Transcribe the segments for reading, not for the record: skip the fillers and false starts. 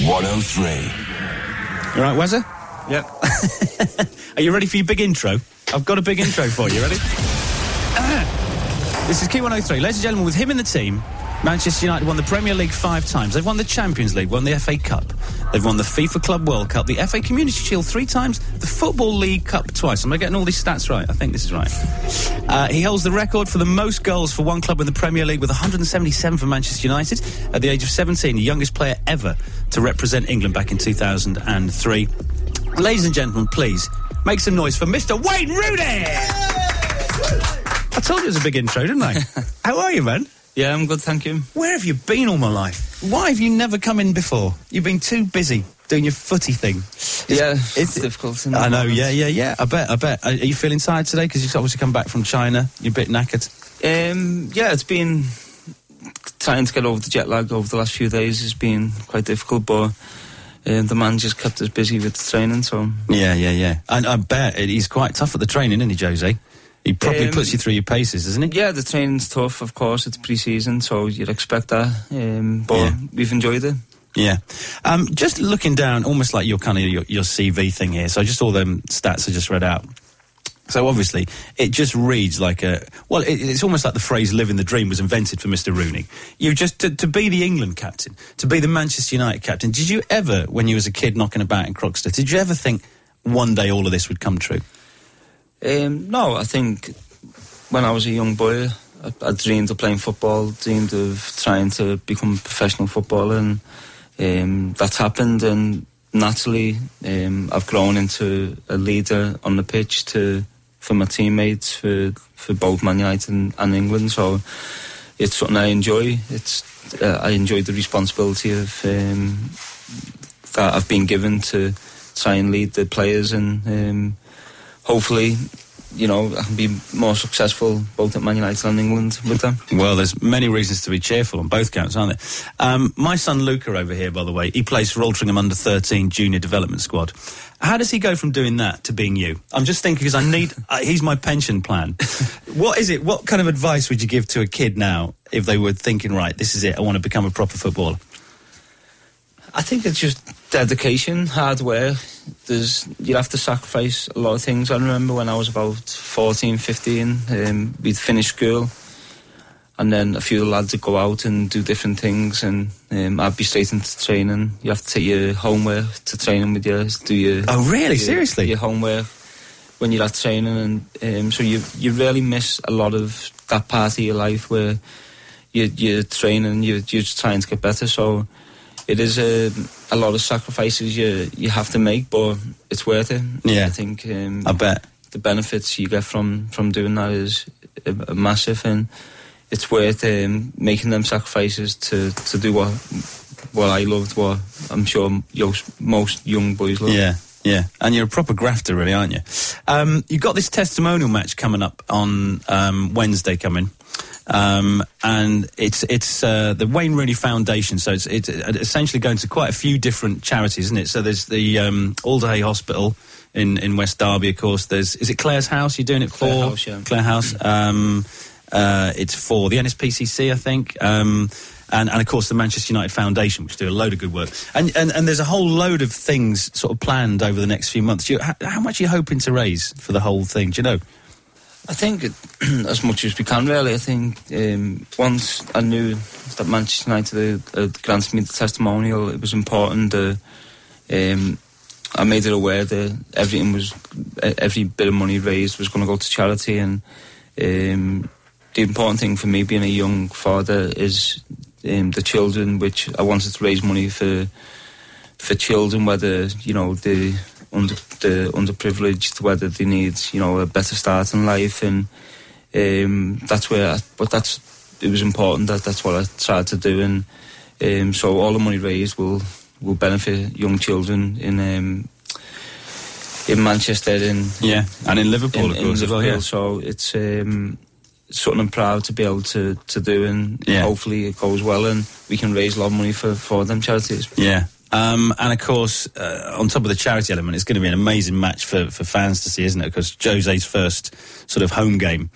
103. You right, Wezza? Yep. Are you ready for your big intro? I've got a big intro for you. Ready? This is Key 103. Ladies and gentlemen, with him in the team, Manchester United won the Premier League 5 times. They've won the Champions League, won the FA Cup. They've won the FIFA Club World Cup, the FA Community Shield 3 times, the Football League Cup twice. Am I getting all these stats right? I think this is right. He holds the record for the most goals for one club in the Premier League with 177 for Manchester United. At the age of 17, the youngest player ever to represent England back in 2003. Ladies and gentlemen, please, make some noise for Mr. Wayne Rooney! I told you it was a big intro, didn't I? How are you, man? Yeah, I'm good, thank you. Where have you been all my life? Why have you never come in before? You've been too busy doing your footy thing. It's difficult. I know, yeah. I bet. Are you feeling tired today? Because you've obviously come back from China. You're a bit knackered. Yeah, it's been... Trying to get over the jet lag over the last few days has been quite difficult, but... the man just kept us busy with the training, so... Yeah. And I bet he's quite tough at the training, isn't he, Jose? He probably puts you through your paces, doesn't he? Yeah, the training's tough, of course. It's pre-season, so you'd expect that. But we've enjoyed it. Yeah. Just looking down, almost like your kind of your CV thing here. So just all them stats I just read out. So obviously, it just reads like a... Well, it's almost like the phrase "living the dream" was invented for Mr. Rooney. You just... To be the England captain, to be the Manchester United captain, did you ever, when you was a kid knocking about in Croxteth, did you ever think one day all of this would come true? No, I think when I was a young boy, I dreamed of playing football, dreamed of trying to become a professional footballer, and that's happened, and naturally I've grown into a leader on the pitch for my teammates, for both Man United and England, so it's something I enjoy. I enjoy the responsibility of that I've been given to try and lead the players, and hopefully, you know, I can be more successful both at Man United and England with them. Well, there's many reasons to be cheerful on both counts, aren't there? My son Luca over here, by the way, he plays for Altrincham Under-13 Junior Development Squad. How does he go from doing that to being you? I'm just thinking, because I need... he's my pension plan. What is it? What kind of advice would you give to a kid now if they were thinking, right, this is it, I want to become a proper footballer? I think it's just dedication, hard work. You'd have to sacrifice a lot of things. I remember when I was about 14, 15, we'd finish school, and then a few of the lads would go out and do different things, and I'd be straight into training. You have to take your homework to training with you. Do your... Oh, really? Seriously? Your homework when you're at training, and so you really miss a lot of that part of your life where you're training, you're just trying to get better, so... It is a lot of sacrifices you have to make, but it's worth it. Yeah, I think. I bet the benefits you get from doing that is massive, and it's worth making them sacrifices to do what I loved, what I'm sure most young boys love. Yeah, and you're a proper grafter, really, aren't you? You've got this testimonial match coming up on Wednesday coming. And it's the Wayne Rooney Foundation, so it's essentially going to quite a few different charities, isn't it? So there's the Alderhay Hospital in West Derby, of course. Is it Clare's House you're doing it for? Clare House, yeah. Clare House. It's for the NSPCC, I think. And of course the Manchester United Foundation, which do a load of good work. And there's a whole load of things sort of planned over the next few months. How much are you hoping to raise for the whole thing? Do you know? I think as much as we can, really. I think once I knew that Manchester United had granted me the testimonial, it was important that I made it aware that every bit of money raised was going to go to charity, and the important thing for me being a young father is the children, which I wanted to raise money for children, whether, you know, the underprivileged, whether they need, you know, a better start in life, and that's where it was important that's what I tried to do, and so all the money raised will benefit young children in Manchester, and in Liverpool, of course, as well. Yeah. So it's something I'm proud to be able to do, and hopefully it goes well and we can raise a lot of money for them charities. Yeah. And of course, on top of the charity element, it's going to be an amazing match for fans to see, isn't it? Because Jose's first sort of home game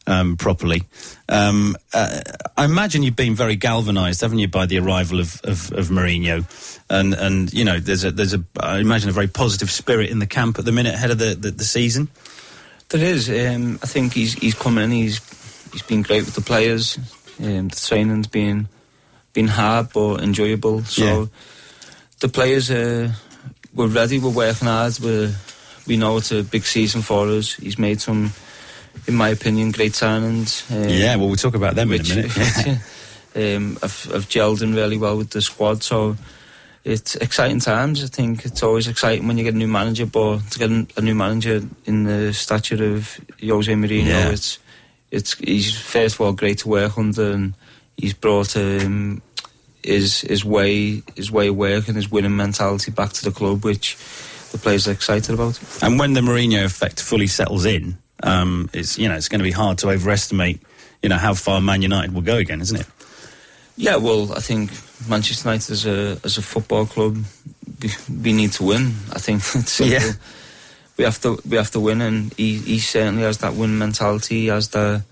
properly. I imagine you've been very galvanised, haven't you, by the arrival of Mourinho, and you know, there's a I imagine a very positive spirit in the camp at the minute ahead of the season. There is. I think he's come in. He's been great with the players. The training's been hard but enjoyable. So the players we're ready. We're working hard. We know it's a big season for us. He's made some, in my opinion, great signings. Well, we'll talk about them in a minute. I've gelled in really well with the squad, so it's exciting times. I think it's always exciting when you get a new manager, but to get a new manager in the stature of Jose Mourinho, he's first of all great to work under, and he's brought his way of working, his winning mentality back to the club, which the players are excited about. And when the Mourinho effect fully settles in, it's going to be hard to overestimate, how far Man United will go again, isn't it? Yeah, well, I think Manchester United as a football club, we need to win. I think it's simple. Yeah. We have to win, and he certainly has that win mentality. He has that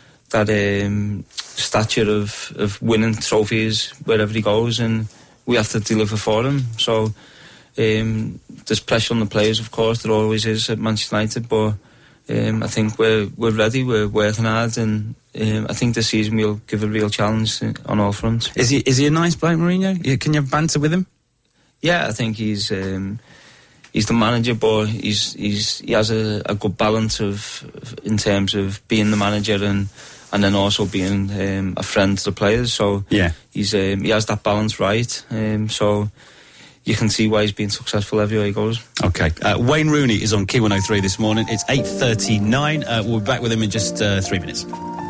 stature of winning trophies wherever he goes, and we have to deliver for him. So there's pressure on the players, of course. There always is at Manchester United, but I think we're ready. We're working hard, and I think this season we'll give a real challenge on all fronts. Is he a nice bloke, Mourinho? Can you have banter with him? Yeah, I think he's the manager, but he has a good balance in terms of being the manager and then also being a friend to the players. So he has that balance right. So you can see why he's been successful everywhere he goes. Okay. Wayne Rooney is on Key 103 this morning. It's 8:39. We'll be back with him in just 3 minutes.